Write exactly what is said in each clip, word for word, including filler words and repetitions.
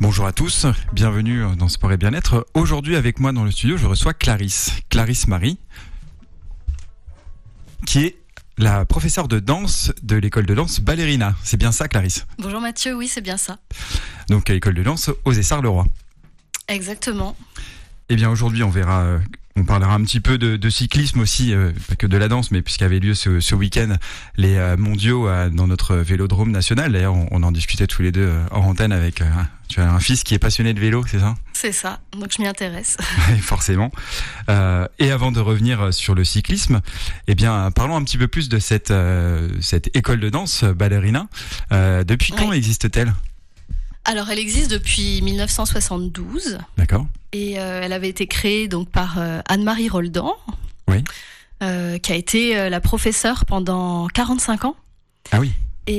Bonjour à tous, bienvenue dans Sport et Bien-être. Aujourd'hui avec moi dans le studio, je reçois Clarisse, Clarisse Marie, qui est la professeure de danse de l'école de danse Ballerina. C'est bien ça, Clarisse? Bonjour Mathieu, oui c'est bien ça. Donc à l'école de danse aux Essarts-le-Roi. Exactement. Eh bien aujourd'hui on verra, euh, on parlera un petit peu de, de cyclisme aussi, euh, pas que de la danse, mais puisqu'avaient lieu ce, ce week-end les euh, mondiaux euh, dans notre vélodrome national. D'ailleurs on, on en discutait tous les deux euh, hors antenne avec, euh, tu as un fils qui est passionné de vélo, c'est ça? C'est ça, donc je m'y intéresse. Forcément. Euh, et avant de revenir sur le cyclisme, eh bien parlons un petit peu plus de cette, euh, cette école de danse Ballerina. Euh, depuis quand oui. existe-t-elle? Alors elle existe depuis mille neuf cent soixante-douze. D'accord. Et euh, elle avait été créée donc par euh, Anne-Marie Roldan, oui. euh, qui a été euh, la professeure pendant quarante-cinq ans. Ah oui.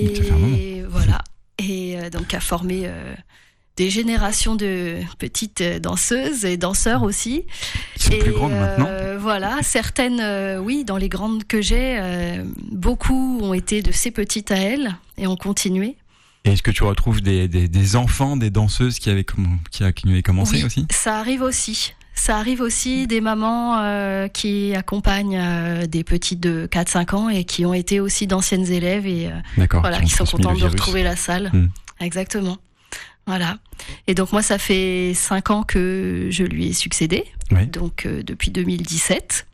Et voilà. Et euh, donc a formé euh, des générations de petites danseuses et danseurs aussi. Qui sont et plus grandes euh, maintenant. Voilà, certaines, euh, oui, dans les grandes que j'ai, euh, beaucoup ont été de ces petites à elle et ont continué. Et est-ce que tu retrouves des, des, des enfants, des danseuses qui avaient, comm- qui a, qui avaient commencé oui, aussi? Ça arrive aussi. Ça arrive aussi des mamans euh, qui accompagnent euh, des petites de quatre cinq ans et qui ont été aussi d'anciennes élèves et euh, voilà, qui, qui sont contentes de retrouver la salle. Mmh. Exactement. Voilà. Et donc moi, ça fait cinq ans que je lui ai succédé, oui. donc euh, depuis deux mille dix-sept.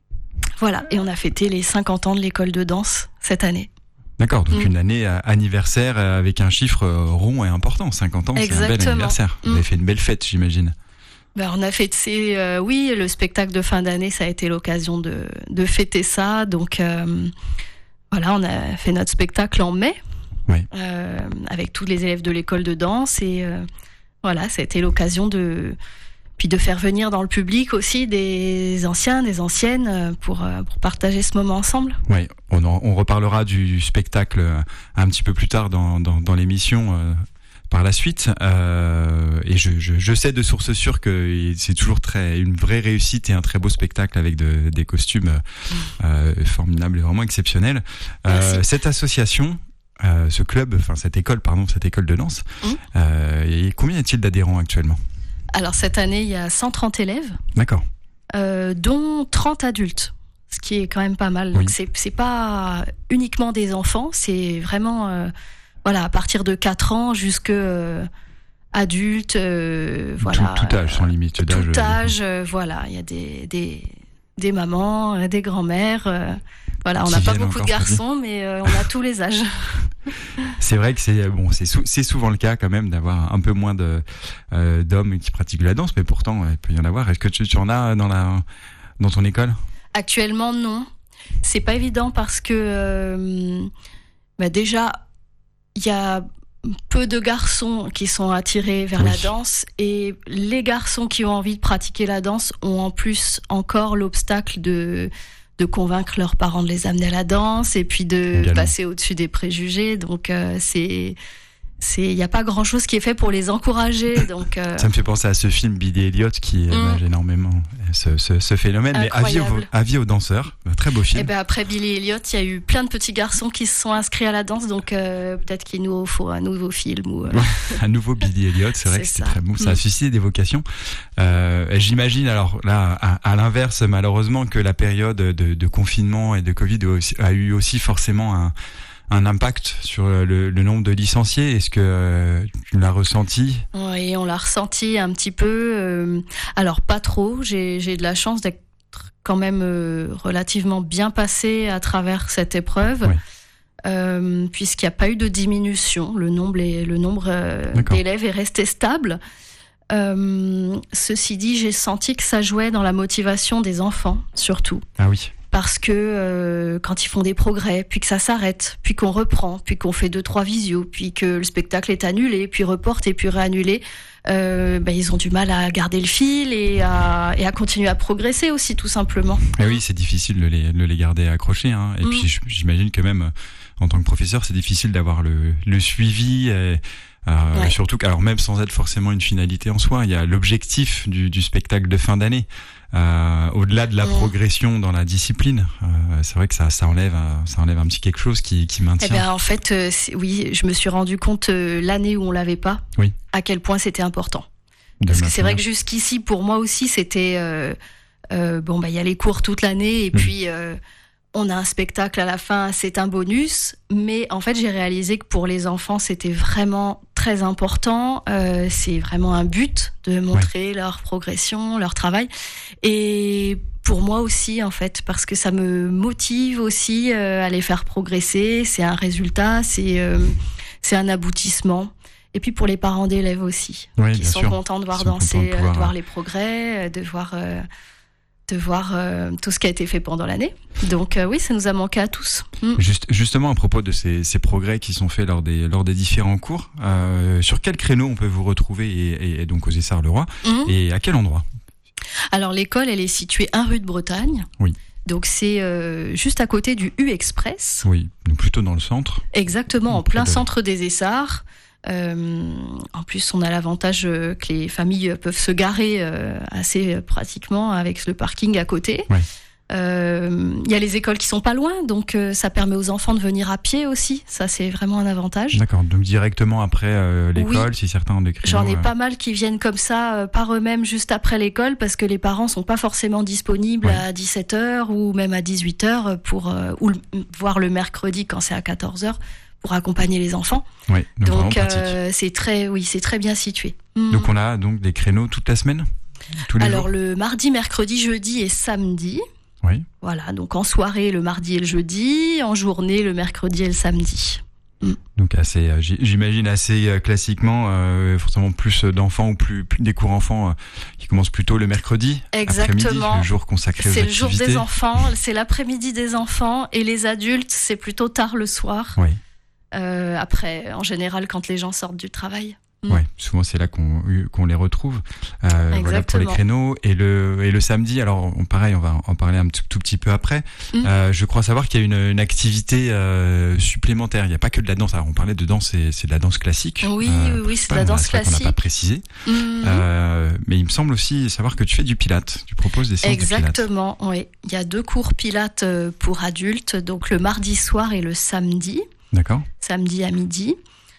Voilà. Et on a fêté les cinquante ans de l'école de danse cette année. D'accord, donc mmh. une année anniversaire avec un chiffre rond et important. cinquante ans, exactement. C'est un bel anniversaire. Vous mmh. avez fait une belle fête, j'imagine. Ben, on a fêté, euh, oui, le spectacle de fin d'année, ça a été l'occasion de, de fêter ça. Donc euh, voilà, on a fait notre spectacle en mai, oui. euh, avec tous les élèves de l'école de danse. Et euh, voilà, ça a été l'occasion de... Puis de faire venir dans le public aussi des anciens, des anciennes pour, pour partager ce moment ensemble. Oui, on, en, on reparlera du spectacle un petit peu plus tard dans, dans, dans l'émission euh, par la suite. Euh, et je, je, je sais de source sûre que c'est toujours très, une vraie réussite et un très beau spectacle avec de, des costumes euh, formidables et vraiment exceptionnels. Euh, cette association, euh, ce club, enfin cette école, pardon, cette école de danse, mmh. euh, et combien y a-t-il d'adhérents actuellement ? Alors cette année, il y a cent trente élèves, d'accord, euh, dont trente adultes, ce qui est quand même pas mal. Donc oui. c'est, c'est pas uniquement des enfants, c'est vraiment euh, voilà, à partir de quatre ans jusqu'à euh, adultes. Euh, voilà, tout, tout âge, sans limite d'âge. Tout âge, euh, voilà. Il y a des, des, des mamans, des grands-mères. Euh, voilà, on n'a pas beaucoup de garçons, mais euh, on a tous les âges. C'est vrai que c'est bon, c'est, sou- c'est souvent le cas quand même d'avoir un peu moins de euh, d'hommes qui pratiquent la danse, mais pourtant il peut y en avoir. Est-ce que tu, tu en as dans la dans ton école? Actuellement non, c'est pas évident parce que euh, bah déjà il y a peu de garçons qui sont attirés vers oui. la danse et les garçons qui ont envie de pratiquer la danse ont en plus encore l'obstacle de de convaincre leurs parents de les amener à la danse et puis de Également. passer au-dessus des préjugés. Donc euh, c'est c'est il y a pas grand-chose qui est fait pour les encourager. Donc euh... ça me fait penser à ce film Billy Elliot qui image mmh. énormément ce, ce, ce phénomène. Incroyable. Mais avis aux, avis aux danseurs, un très beau film. Et ben après Billy Elliot, il y a eu plein de petits garçons qui se sont inscrits à la danse, donc euh, peut-être qu'il nous faut un nouveau film ou euh... un nouveau Billy Elliot. C'est vrai c'est que c'était ça. Très beau. Ça mmh. a suscité des vocations. Euh, j'imagine alors là, à, à l'inverse, malheureusement, que la période de, de confinement et de Covid a eu aussi forcément un un impact sur le, le nombre de licenciés. Est-ce que euh, tu l'as ressenti? Oui, on l'a ressenti un petit peu. Euh, alors, pas trop. J'ai, j'ai de la chance d'être quand même euh, relativement bien passée à travers cette épreuve, oui. euh, puisqu'il n'y a pas eu de diminution. Le nombre, est, le nombre euh, d'élèves est resté stable. Euh, ceci dit, j'ai senti que ça jouait dans la motivation des enfants, surtout. Ah oui. Parce que euh, quand ils font des progrès, puis que ça s'arrête, puis qu'on reprend, puis qu'on fait deux, trois visios, puis que le spectacle est annulé, puis reporté, puis réannulé, euh, ben, ils ont du mal à garder le fil et à, et à continuer à progresser aussi, tout simplement. Et oui, c'est difficile de les, de les garder accrochés. Hein. Et mmh. puis j'imagine que même en tant que professeur, c'est difficile d'avoir le, le suivi et, Euh, Ouais. Surtout que, alors même sans être forcément une finalité en soi, il y a l'objectif du, du spectacle de fin d'année. Euh, au-delà de la Mmh. progression dans la discipline, euh, c'est vrai que ça, ça enlève, euh, ça enlève un petit quelque chose qui, qui maintient. Eh ben, en fait, euh, c'est- oui, je me suis rendu compte euh, l'année où on l'avait pas, Oui. à quel point c'était important. de Parce que maintenir. c'est vrai que jusqu'ici, pour moi aussi, c'était euh, euh, bon, bah il y a les cours toute l'année et Mhm. puis euh, on a un spectacle à la fin, c'est un bonus. Mais en fait, j'ai réalisé que pour les enfants, c'était vraiment très important. Euh, c'est vraiment un but de montrer leur progression, leur travail. Et pour moi aussi, en fait, parce que ça me motive aussi euh, à les faire progresser. C'est un résultat, c'est euh, c'est un aboutissement. Et puis pour les parents d'élèves aussi, Oui, qui bien sont sûr. contents de voir Ils sont danser, contents de pouvoir, euh, de voir euh, les progrès, euh, de voir, euh, de voir euh, tout ce qui a été fait pendant l'année. Donc euh, oui, ça nous a manqué à tous. Mm. Juste, justement, à propos de ces, ces progrès qui sont faits lors des, lors des différents cours, euh, sur quel créneau on peut vous retrouver et, et, et donc aux Essarts-le-Roi Mm. et à quel endroit? Alors l'école, elle est située un rue de Bretagne. Oui. Donc c'est euh, juste à côté du U-Express, Oui, donc plutôt dans le centre. exactement en Près plein de- centre des Essarts. Euh, en plus, on a l'avantage euh, que les familles peuvent se garer euh, assez pratiquement avec le parking à côté. Ouais. Euh, Il y a les écoles qui sont pas loin, donc euh, ça permet aux enfants de venir à pied aussi. Ça, c'est vraiment un avantage. D'accord, donc directement après euh, l'école, si certains ont des créneaux. J'en ai euh, pas mal qui viennent comme ça euh, par eux-mêmes juste après l'école parce que les parents sont pas forcément disponibles Ouais. à dix-sept heures ou même à dix-huit heures pour euh, ou le- voir le mercredi quand c'est à quatorze heures pour accompagner les enfants. ouais, donc, vraiment Donc pratique. euh, c'est très oui, c'est très bien situé. Mm. Donc on a donc des créneaux toute la semaine, tous les Alors jours. le mardi, mercredi, jeudi et samedi. Oui. Voilà, donc en soirée le mardi et le jeudi, en journée le mercredi et le samedi. Donc assez, euh, j- j'imagine assez euh, classiquement, euh, forcément plus d'enfants ou plus, plus des cours enfants euh, qui commencent plutôt le mercredi, après-midi, Exactement. le jour consacré aux C'est le activités. jour des enfants, c'est l'après-midi des enfants et les adultes, c'est plutôt tard le soir. Oui. Euh, après, en général, quand les gens sortent du travail. Mm. Ouais, souvent c'est là qu'on qu'on les retrouve. Euh, voilà pour les Exactement. créneaux et le et le samedi. Alors on, pareil, on va en parler un tout, tout petit peu après. Mm. Euh, je crois savoir qu'il y a une, une activité euh, supplémentaire. Il n'y a pas que de la danse. Alors on parlait de danse, c'est c'est de la danse classique. Oui, Euh, oui, oui, c'est de pas- la danse c'est vrai qu'on n'a pas classique. précisé. Mm. Euh, mais il me semble aussi savoir que tu fais du pilate. Tu proposes des séances de pilate. Exactement, oui. Il y a deux cours pilates euh, pour adultes, donc le mardi soir et le samedi, D'accord. samedi à midi.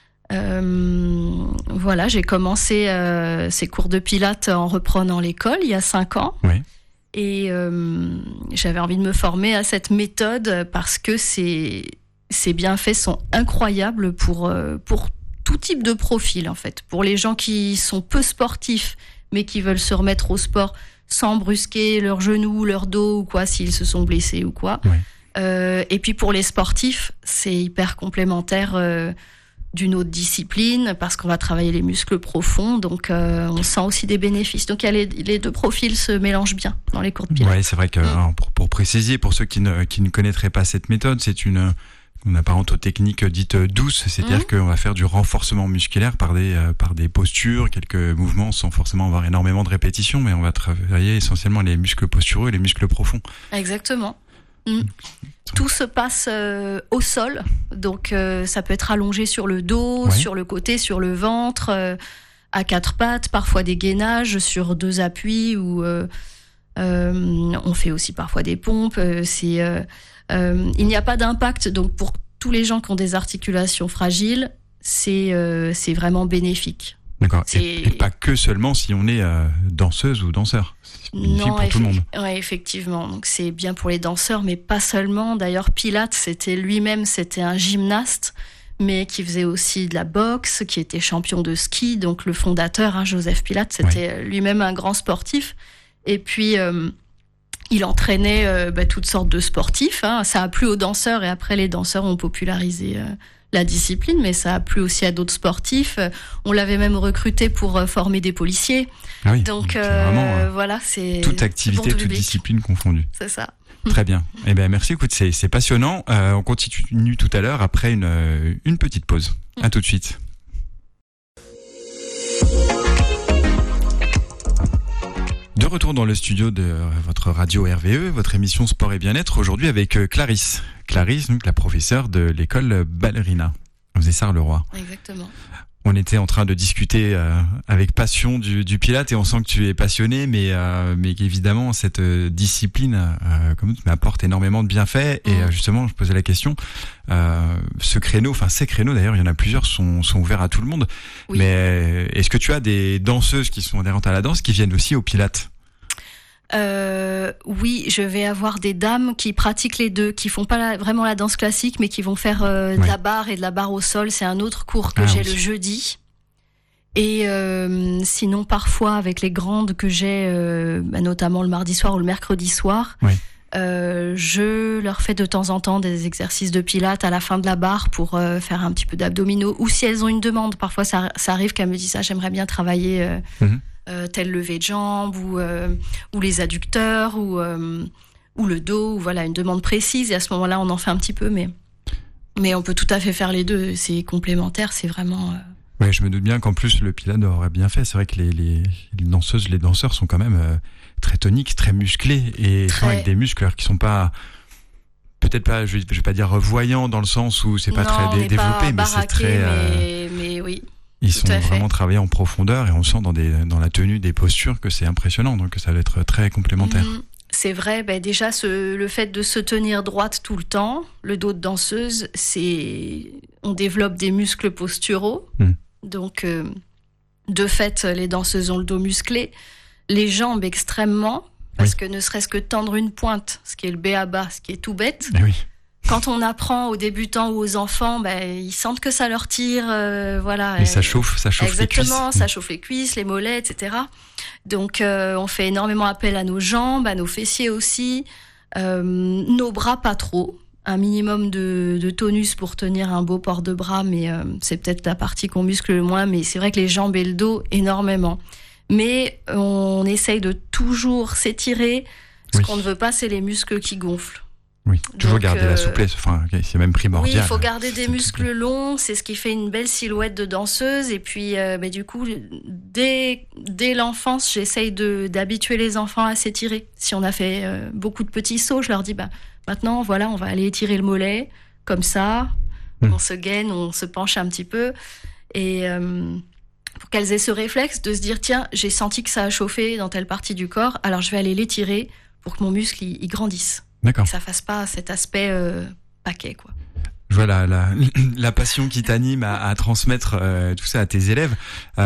Euh, voilà, j'ai commencé euh, ces cours de pilates en reprenant l'école il y a cinq ans. Oui. Et euh, j'avais envie de me former à cette méthode parce que ces, ces bienfaits sont incroyables pour, euh, pour tout type de profil, en fait. Pour les gens qui sont peu sportifs, mais qui veulent se remettre au sport sans brusquer leurs genoux, leur dos ou quoi, s'ils se sont blessés ou quoi. Ouais. Euh, et puis pour les sportifs, c'est hyper complémentaire euh, d'une autre discipline parce qu'on va travailler les muscles profonds, donc euh, on sent aussi des bénéfices. Donc il y a les, les deux profils se mélangent bien dans les cours de pilates. Ouais, c'est vrai que Mm. alors, pour, pour préciser, pour ceux qui ne, qui ne connaîtraient pas cette méthode, c'est une, une apparentotechnique dite douce, c'est-à-dire Mm. qu'on va faire du renforcement musculaire par des, euh, par des postures, quelques mouvements sans forcément avoir énormément de répétitions, mais on va travailler essentiellement les muscles postureux et les muscles profonds. Exactement. Mm. Tout se passe euh, au sol, donc euh, ça peut être allongé sur le dos, Ouais. sur le côté, sur le ventre, euh, à quatre pattes, parfois des gainages sur deux appuis ou euh, euh, on fait aussi parfois des pompes. euh, c'est, euh, euh, il n'y a pas d'impact, donc pour tous les gens qui ont des articulations fragiles, c'est euh, c'est vraiment bénéfique. D'accord. C'est- Et, et pas que seulement si on est euh, danseuse ou danseur. C'est bénéfique pour tout le monde. Ouais, effectivement. Donc c'est bien pour les danseurs, mais pas seulement. D'ailleurs, Pilate, c'était lui-même, c'était un gymnaste, mais qui faisait aussi de la boxe, qui était champion de ski. Donc le fondateur, hein, Joseph Pilate, c'était lui-même un grand sportif. Et puis euh, il entraînait euh, bah, toutes sortes de sportifs. Hein. Ça a plu aux danseurs et après les danseurs ont popularisé euh, la discipline, mais ça a plu aussi à d'autres sportifs. Euh, On l'avait même recruté pour euh, former des policiers. Ah oui. Donc c'est euh, vraiment euh, voilà, c'est toute c'est activité, pour tout toute public. discipline confondue. C'est ça. Très bien. Eh ben merci. Écoute, c'est c'est passionnant. Euh, on continue tout à l'heure après une euh, une petite pause. À tout de suite. De retour dans le studio de euh, votre radio R V E, votre émission Sport et Bien-être, aujourd'hui avec euh, Clarisse. Clarisse, donc la professeure de l'école Ballerina aux Essarts-le-Roi. Exactement. on était en train de discuter euh, avec passion du, du Pilates et on sent que tu es passionné, mais euh, mais qu'évidemment cette euh, discipline, euh, comme tu m'apporte énormément de bienfaits. Et euh, justement, je posais la question, euh, ce créneau, enfin ces créneaux d'ailleurs, il y en a plusieurs, sont sont ouverts à tout le monde. Oui. Mais est-ce que tu as des danseuses qui sont adhérentes à la danse qui viennent aussi au Pilates? Euh, oui, je vais avoir des dames qui pratiquent les deux, qui font pas la, vraiment la danse classique, mais qui vont faire euh, de ouais. la barre et de la barre au sol. C'est un autre cours que ah, j'ai oui. le jeudi. Et euh, sinon, parfois, avec les grandes que j'ai, euh, bah, notamment le mardi soir ou le mercredi soir, oui. euh, je leur fais de temps en temps des exercices de pilates à la fin de la barre pour euh, faire un petit peu d'abdominaux. Ou si elles ont une demande, parfois ça, ça arrive qu'elles me disent « Ah, j'aimerais bien travailler... Euh, mm-hmm. » Euh, tel lever de jambes ou euh, ou les adducteurs ou euh, ou le dos, ou voilà une demande précise, et à ce moment-là on en fait un petit peu, mais mais on peut tout à fait faire les deux, c'est complémentaire, c'est vraiment euh... ouais, je me doute bien qu'en plus le Pilates aurait bien fait. C'est vrai que les les, les danseuses, les danseurs sont quand même euh, très toniques, très musclés, et très... avec des muscles qui sont pas peut-être pas, je vais, je vais pas dire voyants dans le sens où c'est pas non, très dé- développé, mais c'est très euh... mais, mais oui. Ils sont vraiment travaillés en profondeur et on sent dans, des, dans la tenue des postures que c'est impressionnant, donc ça va être très complémentaire. Mmh, c'est vrai, ben déjà ce, le fait de se tenir droite tout le temps, le dos de danseuse, c'est, on développe des muscles posturaux, mmh. donc euh, de fait les danseuses ont le dos musclé, les jambes extrêmement, parce oui. que ne serait-ce que tendre une pointe, ce qui est le b a ba, ce qui est tout bête. Et oui. Quand on apprend aux débutants ou aux enfants, ben, ils sentent que ça leur tire, euh, voilà. Et ça chauffe, ça chauffe Exactement, les cuisses. Exactement, ça chauffe les cuisses, les mollets, et cetera. Donc, euh, on fait énormément appel à nos jambes, à nos fessiers aussi, euh, nos bras pas trop, un minimum de, de tonus pour tenir un beau port de bras, mais euh, c'est peut-être la partie qu'on muscle le moins, mais c'est vrai que les jambes et le dos, énormément. Mais on essaye de toujours s'étirer, ce oui. qu'on ne veut pas, c'est les muscles qui gonflent. Oui, toujours Donc, garder euh, la souplesse, enfin, c'est même primordial. Oui, il faut garder des muscles longs, c'est ce qui fait une belle silhouette de danseuse. Et puis, euh, bah, du coup, dès, dès l'enfance, j'essaye de, d'habituer les enfants à s'étirer. Si on a fait euh, beaucoup de petits sauts, je leur dis, bah, maintenant, voilà, on va aller étirer le mollet, comme ça, mmh. on se gaine, on se penche un petit peu. Et euh, pour qu'elles aient ce réflexe de se dire, tiens, j'ai senti que ça a chauffé dans telle partie du corps, alors je vais aller l'étirer pour que mon muscle, il, il grandisse. D'accord. Que ça fasse pas cet aspect euh, paquet, quoi. Je vois la, la, la passion qui t'anime à, à transmettre euh, tout ça à tes élèves.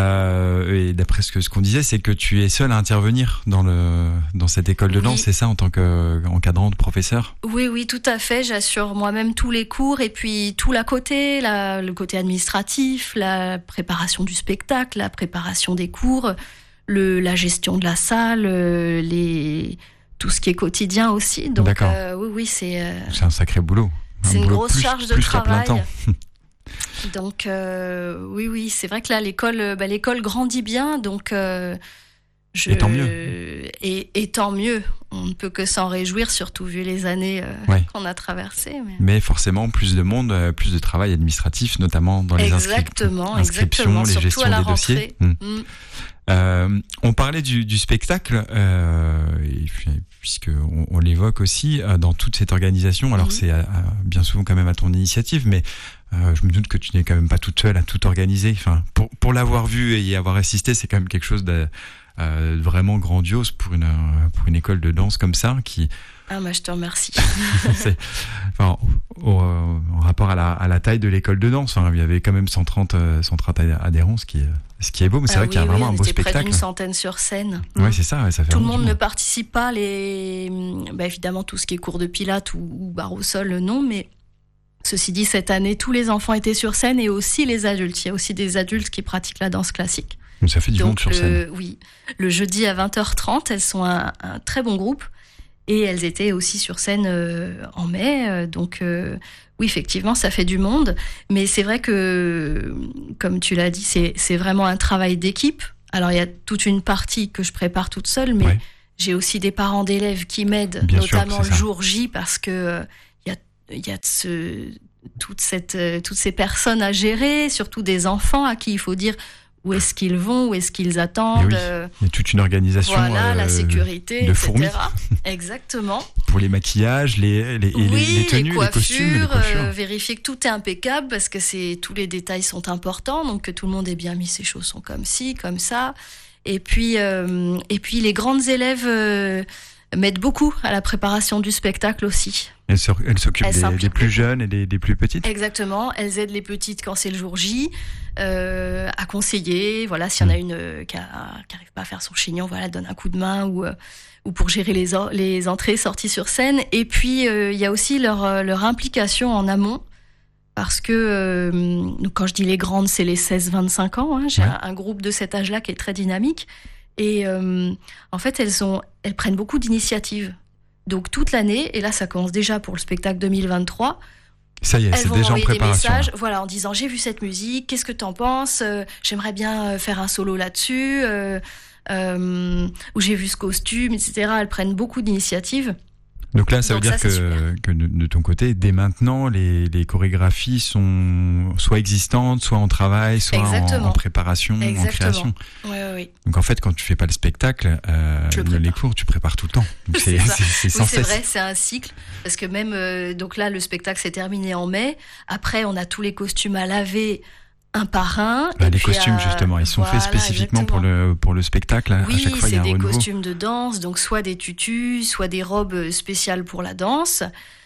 Euh, et d'après ce que ce qu'on disait, c'est que tu es seule à intervenir dans le dans cette école de danse, oui. c'est ça, en tant qu'encadrante, professeur? Oui, oui, tout à fait. J'assure moi-même tous les cours et puis tout l'à côté, la, le côté administratif, la préparation du spectacle, la préparation des cours, le, la gestion de la salle, les tout ce qui est quotidien aussi. Donc euh, oui, oui, c'est. Euh, c'est un sacré boulot. Un c'est une boulot grosse plus, charge de plus travail. Qu'à plein temps. Donc euh, oui, oui, c'est vrai que là l'école, bah, l'école grandit bien, donc. Euh, je, et tant mieux. Et, et tant mieux. On ne peut que s'en réjouir, surtout vu les années euh, ouais. qu'on a traversées. Mais... mais forcément, plus de monde, plus de travail administratif, notamment dans les exactement, inscri- inscriptions, exactement, les gestions à la des rentrée. dossiers. Mmh. Mmh. Euh, on parlait du, du spectacle, euh, et puis, puisque on, on l'évoque aussi euh, dans toute cette organisation. Alors mmh. c'est à, à, bien souvent quand même à ton initiative, mais euh, je me doute que tu n'es quand même pas toute seule à tout organiser. Enfin, pour pour l'avoir vu et y avoir assisté, c'est quand même quelque chose de euh, vraiment grandiose pour une pour une école de danse comme ça qui. Ah bah je te remercie. c'est, enfin, au, au, en rapport à la, à la taille de l'école de danse, hein, il y avait quand même cent trente, cent trente adhérents, ce qui est, ce qui est beau, mais c'est ah vrai oui, qu'il y a oui, vraiment un beau spectacle. Près d'une centaine sur scène. Ouais, c'est ça, ouais, ça fait tout le monde ne participe pas, les, bah, évidemment tout ce qui est cours de pilates ou, ou barre au sol, non, mais ceci dit, cette année, tous les enfants étaient sur scène et aussi les adultes. Il y a aussi des adultes qui pratiquent la danse classique. Donc ça fait du Donc, monde sur le, scène. Oui, le jeudi à vingt heures trente, elles sont un, un très bon groupe. Et elles étaient aussi sur scène euh, en mai, euh, donc euh, oui, effectivement, ça fait du monde. Mais c'est vrai que, comme tu l'as dit, c'est, c'est vraiment un travail d'équipe. Alors, il y a toute une partie que je prépare toute seule, mais ouais. j'ai aussi des parents d'élèves qui m'aident, Bien notamment sûr, le jour J, parce que euh, y a, y a ce, toute cette, euh, toutes ces personnes à gérer, surtout des enfants à qui il faut dire... où est-ce qu'ils vont, où est-ce qu'ils attendent. Oui, euh, il y a toute une organisation. Voilà, euh, la sécurité, de et cetera. fourmis. Exactement. Pour les maquillages, les, les, et Oui, les, les tenues, les coiffures, les costumes, les coiffures. euh, vérifier que tout est impeccable parce que c'est tous les détails sont importants, donc que tout le monde ait bien mis ses chaussons comme ci, comme ça. Et puis, euh, et puis les grandes élèves euh, m'aident beaucoup à la préparation du spectacle aussi. Elles elles s'occupent Elles des, s'impliquent des plus beaucoup. jeunes et des, des plus petites. Exactement, elles aident les petites quand c'est le jour J, euh, à conseiller. Voilà, s'il y en a une euh, qui n'arrive pas à faire son chignon, voilà, elle donne un coup de main ou euh, ou pour gérer les or- les entrées, sorties sur scène. Et puis euh, il y a aussi leur euh, leur implication en amont. Parce que, euh, donc quand je dis les grandes, c'est les seize vingt-cinq ans. Hein. J'ai Ouais. un, un groupe de cet âge-là qui est très dynamique. Et euh, en fait, elles, ont, elles prennent beaucoup d'initiatives. Donc toute l'année, et là ça commence déjà pour le spectacle deux mille vingt-trois, Ça y est, elles c'est vont déjà en m'envoyer des préparation. messages voilà, en disant j'ai vu cette musique, qu'est-ce que t'en penses Euh, J'aimerais bien euh, faire un solo là-dessus, euh, euh, ou j'ai vu ce costume, et cetera. Elles prennent beaucoup d'initiatives. Donc là, ça Donc veut dire ça, c'est que, super. que de, de ton côté, dès maintenant, les, les chorégraphies sont soit existantes, soit en travail, soit en, Exactement. en préparation, en Exactement. création. Oui, oui, oui. Donc en fait, quand tu fais pas le spectacle, euh, Je le les prépare. cours, tu prépares tout le temps. Donc c'est C'est ça. c'est- c'est sans Oui, c'est cesse. vrai, c'est un cycle. Parce que même, euh, donc là, le spectacle s'est terminé en mai. Après, on a tous les costumes à laver un par un. Bah, Et les puis, costumes, euh, justement, ils sont voilà, faits spécifiquement pour exactement. le, pour le spectacle. À, à Oui, chaque fois, il y c'est a un des renouveau. costumes de danse, donc soit des tutus, soit des robes spéciales pour la danse,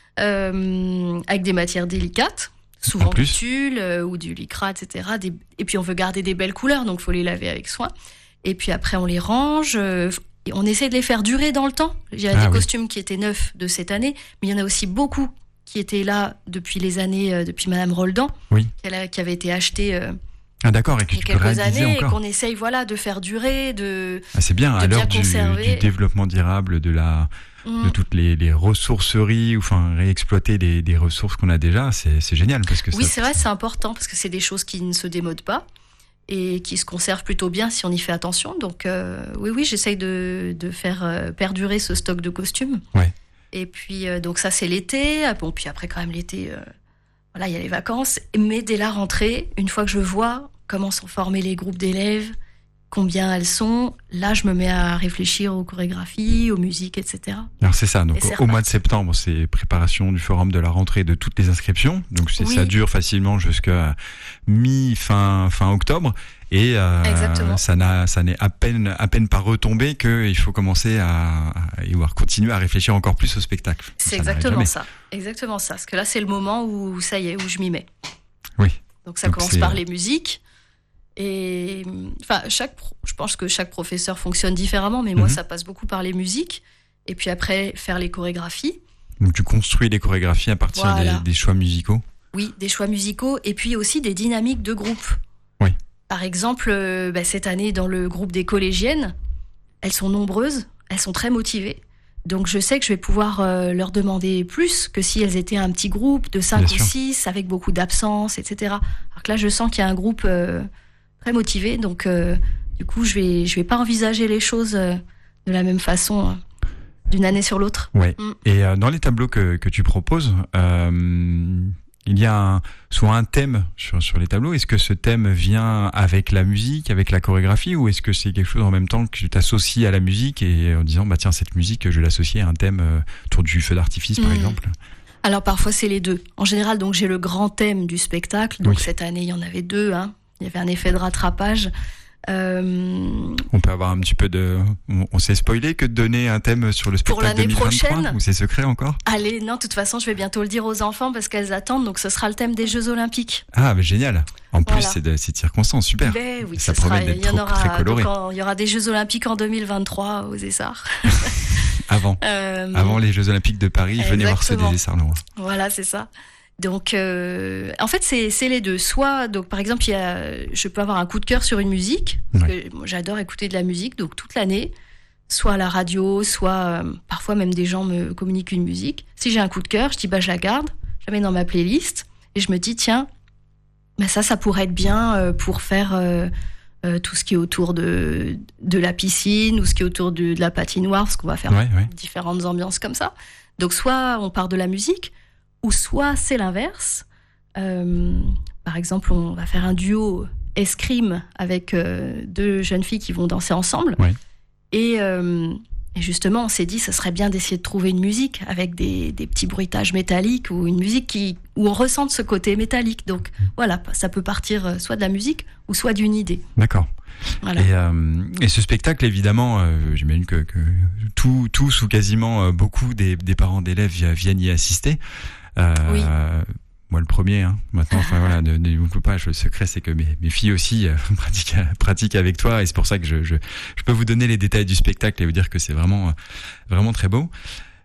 euh, avec des matières délicates, souvent En plus. du tulle euh, ou du lycra, et cetera. Des- Et puis on veut garder des belles couleurs, donc faut les laver avec soin. Et puis après on les range, euh, et on essaie de les faire durer dans le temps. Il y a Ah des oui. costumes qui étaient neufs de cette année, mais il y en a aussi beaucoup qui étaient là depuis les années, euh, depuis Madame Roldan, Oui. qui a- qui avait été achetée euh, Ah d'accord, et que il y a tu peux quelques réaliser années, et encore. qu'on essaye voilà, de faire durer, de... Ah, c'est bien, de à bien l'heure du, conserver. du développement durable, de la, Mm. de toutes les, les ressourceries, ou enfin réexploiter des, des ressources qu'on a déjà, c'est c'est génial parce que Oui, ça, c'est vrai, c'est important parce que c'est des choses qui ne se démodent pas et qui se conservent plutôt bien si on y fait attention. Donc euh, oui, oui, j'essaye de, de faire euh, perdurer ce stock de costumes. Ouais. Et puis euh, donc ça c'est l'été. Ah, bon, puis après quand même l'été, euh, voilà, il y a les vacances. Mais dès la rentrée, une fois que je vois comment sont formés les groupes d'élèves, combien elles sont, là je me mets à réfléchir aux chorégraphies, aux musiques, et cetera. Alors c'est ça, donc Et c'est au, au mois de reparti. septembre, c'est préparation du forum de la rentrée de toutes les inscriptions. Donc c'est- Oui. ça dure facilement jusqu'à mi-fin fin octobre. Et euh, Exactement. ça n'a ça n'est à peine à peine pas retombé qu'il faut commencer à, à et voir continuer à réfléchir encore plus au spectacle. C'est Ça n'arrête exactement jamais. ça. Exactement ça. Parce que là c'est le moment où ça y est, où je m'y mets. Oui. Donc ça Donc commence c'est- par les musiques. Et enfin, chaque, pro- je pense que chaque professeur fonctionne différemment, mais moi, Mhm. ça passe beaucoup par les musiques. Et puis après, faire les chorégraphies. Donc tu construis les chorégraphies à partir Voilà. des, des choix musicaux. Oui, des choix musicaux. Et puis aussi des dynamiques de groupe. Oui. Par exemple, euh, bah, cette année, dans le groupe des collégiennes, elles sont nombreuses, elles sont très motivées. Donc je sais que je vais pouvoir euh, leur demander plus que si elles étaient un petit groupe de cinq Bien ou sûr. six avec beaucoup d'absence, et cetera. Alors que là, je sens qu'il y a un groupe euh, très motivé. Donc euh, du coup, je vais, je vais pas envisager les choses euh, de la même façon euh, d'une année sur l'autre. Ouais. Mm. Et euh, dans les tableaux que, que tu proposes, euh, il y a un, soit un thème sur, sur les tableaux. Est-ce que ce thème vient avec la musique, avec la chorégraphie, ou est-ce que c'est quelque chose en même temps que tu t'associes à la musique et en disant bah tiens cette musique je vais l'associer à un thème euh, autour du feu d'artifice par Mm. exemple. Alors parfois c'est les deux. En général, donc j'ai le grand thème du spectacle. Donc Oui. cette année, il y en avait deux. Hein. Il y avait un effet de rattrapage. Euh, On peut avoir un petit peu de, on, on s'est spoilé que de donner un thème sur le Pour spectacle l'année deux mille vingt-trois prochaine ou c'est secret encore? allez, non, de toute façon, je vais bientôt le dire aux enfants parce qu'elles attendent. Donc ce sera le thème des Jeux Olympiques. Ah mais génial. En plus Voilà. c'est de ces circonstances super. Ben oui, Ça ce sera, promet d'être il y en trop- aura, très coloré. donc, en- il y aura des Jeux Olympiques en deux mille vingt-trois aux Essarts. Avant, Euh, avant les Jeux Olympiques de Paris, venez voir ceux Exactement. des Essarts-Leroy. Voilà, c'est ça. Donc, euh, en fait, c'est c'est les deux. Soit, donc, par exemple, il y a, je peux avoir un coup de cœur sur une musique. Parce Ouais. que moi, j'adore écouter de la musique, donc toute l'année, soit à la radio, soit euh, parfois même des gens me communiquent une musique. Si j'ai un coup de cœur, je dis bah je la garde, je la mets dans ma playlist et je me dis tiens, bah ça, ça pourrait être bien euh, pour faire euh, euh, tout ce qui est autour de de la piscine ou ce qui est autour de, de la patinoire, parce qu'on va faire Ouais, ouais. différentes ambiances comme ça. Donc soit on part de la musique, ou soit c'est l'inverse. Euh, par exemple, on va faire un duo escrime avec euh, deux jeunes filles qui vont danser ensemble. Oui. Et, euh, et justement, on s'est dit, ça serait bien d'essayer de trouver une musique avec des, des petits bruitages métalliques ou une musique qui, où on ressente ce côté métallique. Donc voilà, ça peut partir soit de la musique ou soit d'une idée. D'accord. Voilà. Et, euh, et ce spectacle, évidemment, euh, j'imagine que, que tout, tous ou quasiment euh, beaucoup des, des parents d'élèves viennent y assister. Euh, Oui. Moi, le premier, hein. Maintenant, enfin voilà, ne, ne vous pas. Le secret, c'est que mes, mes filles aussi euh, pratiquent, pratiquent avec toi, et c'est pour ça que je, je, je peux vous donner les détails du spectacle et vous dire que c'est vraiment, vraiment très beau.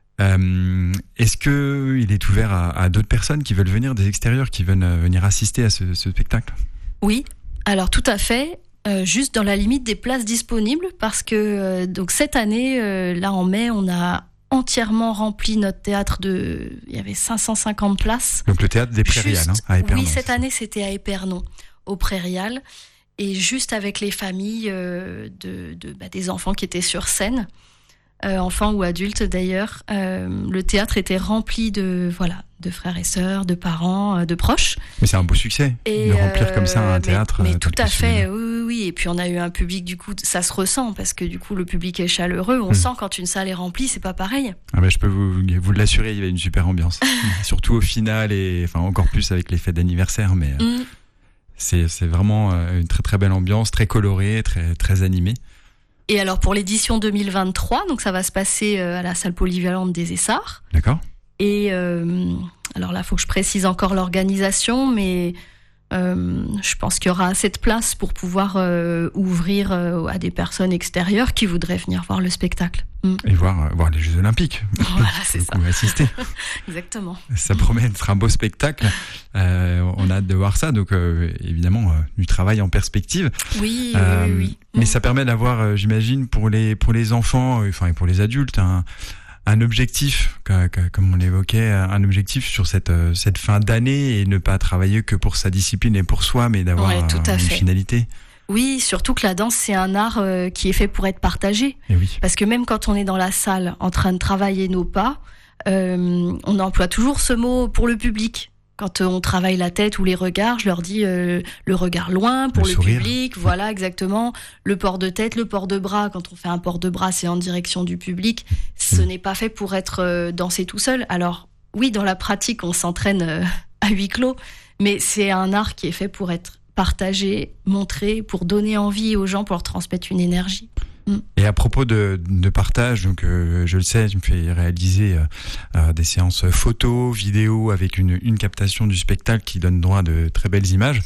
Euh, est-ce que il est ouvert à, à d'autres personnes qui veulent venir des extérieurs, qui veulent venir assister à ce, ce spectacle? Oui, alors tout à fait. Euh, juste dans la limite des places disponibles, parce que euh, donc cette année, euh, là en mai, on a entièrement rempli notre théâtre de... Il y avait cinq cent cinquante places. Donc le théâtre des Prairiales, Juste, hein, à Épernon. Oui, cette année, c'était à Épernon, au Prairiales. Et juste avec les familles euh, de, de, bah, des enfants qui étaient sur scène, euh, enfants ou adultes d'ailleurs, euh, le théâtre était rempli de, voilà, de frères et sœurs, de parents, euh, de proches. Mais c'est un beau succès, et de remplir comme ça un mais, théâtre. Mais euh, tout à fait, oui. oui, oui, oui. Et puis on a eu un public, du coup, ça se ressent, parce que du coup, le public est chaleureux. On mmh. sent quand une salle est remplie, c'est pas pareil. Ah ben, je peux vous, vous l'assurer, il y avait une super ambiance. Surtout au final, et enfin encore plus avec les fêtes d'anniversaire, mais mmh. c'est, c'est vraiment une très très belle ambiance, très colorée, très, très animée. Et alors pour l'édition deux mille vingt-trois, donc ça va se passer à la salle polyvalente des Essarts. D'accord. Et euh, alors là, il faut que je précise encore l'organisation, mais euh, je pense qu'il y aura assez de place pour pouvoir euh, ouvrir euh, à des personnes extérieures qui voudraient venir voir le spectacle. Mm. Et voir, euh, voir les Jeux Olympiques. Voilà, c'est ça. Assister. Exactement. Ça promet d'être un beau spectacle. Euh, on a hâte de voir ça. Donc, euh, évidemment, euh, du travail en perspective. Oui, euh, oui, oui. Mais mm. ça permet d'avoir, euh, j'imagine, pour les, pour les enfants, enfin, et pour les adultes, un, un objectif, comme on l'évoquait, un objectif sur cette, cette fin d'année et ne pas travailler que pour sa discipline et pour soi, mais d'avoir ouais, une fait. finalité. Oui, surtout que la danse, c'est un art euh, qui est fait pour être partagé. Et oui. Parce que même quand on est dans la salle en train de travailler nos pas, euh, on emploie toujours ce mot pour le public. Quand on travaille la tête ou les regards, je leur dis euh, le regard loin pour le, le public, voilà exactement. Le port de tête, le port de bras. Quand on fait un port de bras, c'est en direction du public. Ce mmh. n'est pas fait pour être euh, dansé tout seul. Alors oui, dans la pratique, on s'entraîne euh, à huis clos, mais c'est un art qui est fait pour être partagé, montré, pour donner envie aux gens, pour leur transmettre une énergie. Et à propos de, de partage, donc euh, je le sais, tu me fais réaliser euh, des séances photos, vidéos avec une, une captation du spectacle qui donne droit à de très belles images.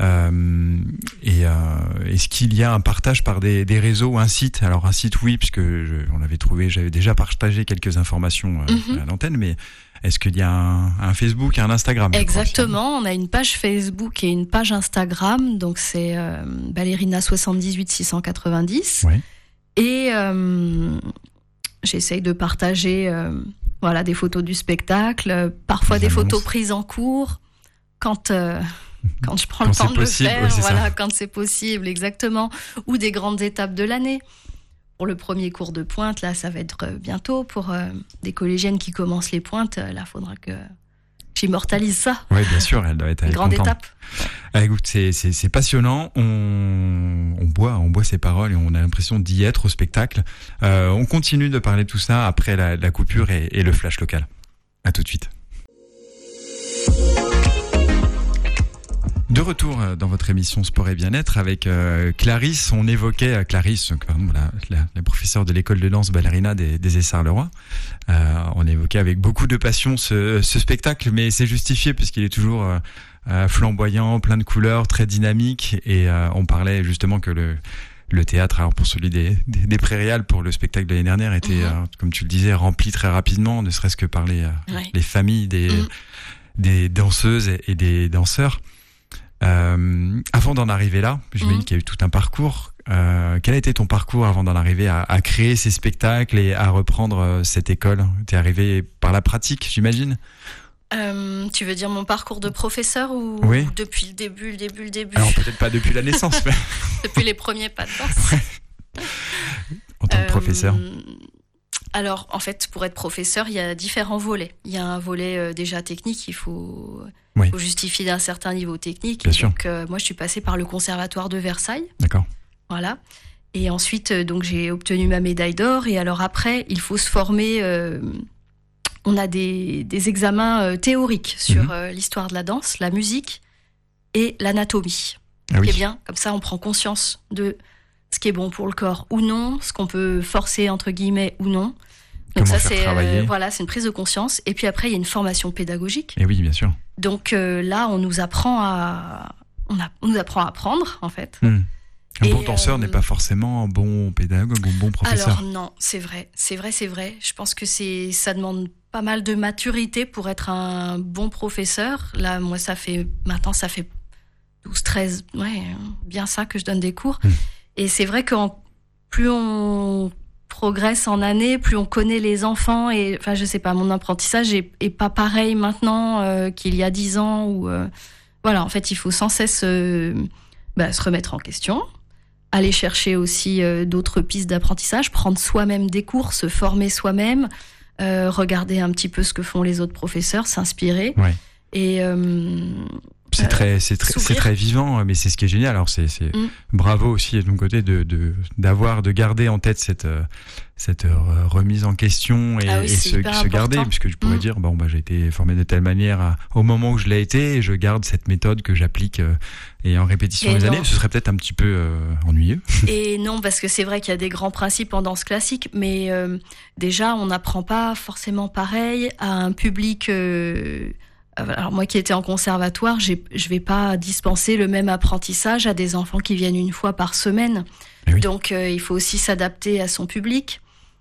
Euh, et euh, est-ce qu'il y a un partage par des, des réseaux, un site? Alors un site, oui, puisque je, on avait trouvé, j'avais déjà partagé quelques informations euh, mm-hmm. à l'antenne, mais est-ce qu'il y a un, un Facebook et un Instagram? Exactement, on a une page Facebook et une page Instagram, donc c'est euh, Ballerina soixante-dix-huit six cent quatre-vingt-dix. Ouais. Et euh, j'essaye de partager euh, voilà, des photos du spectacle, euh, parfois des, des photos prises en cours, quand, euh, quand je prends quand le temps de possible, le faire, oui, voilà, ça. Quand c'est possible, exactement. Ou des grandes étapes de l'année. Pour le premier cours de pointe, là, ça va être bientôt. Pour euh, des collégiennes qui commencent les pointes, là, il faudra que j'immortalise ça. Oui, bien sûr, elle doit être une grande contente. étape. Ah, écoute, c'est, c'est, c'est passionnant. On, on boit, on boit ces paroles et on a l'impression d'y être au spectacle. Euh, on continue de parler de tout ça après la, la coupure et, et le flash local. À tout de suite. De retour dans votre émission Sport et Bien-être avec euh, Clarisse. On évoquait euh, Clarisse, pardon, la, la, la professeure de l'école de danse ballerina des, des Essarts-le-Roi. Euh, on évoquait avec beaucoup de passion ce, ce spectacle, mais c'est justifié puisqu'il est toujours euh, euh, flamboyant, plein de couleurs, très dynamique. Et euh, on parlait justement que le le théâtre, alors pour celui des, des, des Prairiales, pour le spectacle de l'année dernière, était, mmh. euh, comme tu le disais, rempli très rapidement, ne serait-ce que par les, euh, ouais. les familles des, mmh. des danseuses et, et des danseurs. Euh, avant d'en arriver là, j'imagine mmh. qu'il y a eu tout un parcours. Euh, quel a été ton parcours avant d'en arriver à, à créer ces spectacles et à reprendre euh, cette école? T'es arrivé par la pratique, j'imagine? Euh, tu veux dire mon parcours de professeur ou, oui. ou depuis le début, le début, le début? Alors peut-être pas depuis la naissance, mais... depuis les premiers pas de danse. Ouais. En tant que euh, professeur. Alors, en fait, pour être professeur, il y a différents volets. Il y a un volet euh, déjà technique, il faut, oui. faut justifier d'un certain niveau technique. Bien et sûr. donc, euh, moi, je suis passée par le Conservatoire de Versailles. D'accord. Voilà. Et ensuite, euh, donc, j'ai obtenu ma médaille d'or. Et alors après, il faut se former. Euh, on a des, des examens euh, théoriques sur mmh. euh, l'histoire de la danse, la musique et l'anatomie. Ah oui. Eh bien, comme ça, on prend conscience de ce qui est bon pour le corps ou non, ce qu'on peut forcer entre guillemets ou non. Donc Comment ça, faire c'est travailler. Euh, voilà, c'est une prise de conscience. Et puis après, il y a une formation pédagogique. Et oui, bien sûr. Donc euh, là, on nous apprend à, on, a, on nous apprend à apprendre en fait. Mmh. Un Et bon danseur euh... n'est pas forcément un bon pédagogue ou un bon professeur. Alors non, c'est vrai, c'est vrai, c'est vrai. Je pense que c'est, ça demande pas mal de maturité pour être un bon professeur. Là, moi, ça fait maintenant, ça fait douze, treize, ouais, bien ça que je donne des cours. Mmh. Et c'est vrai que plus on progresse en années, plus on connaît les enfants. Et enfin, je sais pas, mon apprentissage est, est pas pareil maintenant euh, qu'il y a dix ans. Ou euh, voilà, en fait, il faut sans cesse euh, bah, se remettre en question, aller chercher aussi euh, d'autres pistes d'apprentissage, prendre soi-même des cours, se former soi-même, euh, regarder un petit peu ce que font les autres professeurs, s'inspirer. Ouais. Et euh, C'est très, c'est très, c'est très vivant, mais c'est ce qui est génial. Alors c'est, c'est mmh. bravo aussi de ton côté de, de, d'avoir, de garder en tête cette, cette remise en question et, ah oui, et se, se garder, puisque je pourrais mmh. dire, bon bah j'ai été formé de telle manière à, au moment où je l'ai été, et je garde cette méthode que j'applique euh, et en répétition et des non. années. Ce serait peut-être un petit peu euh, ennuyeux. Et non, parce que c'est vrai qu'il y a des grands principes en danse classique, mais euh, déjà on n'apprend pas forcément pareil à un public. Euh, Alors moi qui étais en conservatoire, j'ai, je vais pas dispenser le même apprentissage à des enfants qui viennent une fois par semaine. Oui. Donc euh, il faut aussi s'adapter à son public.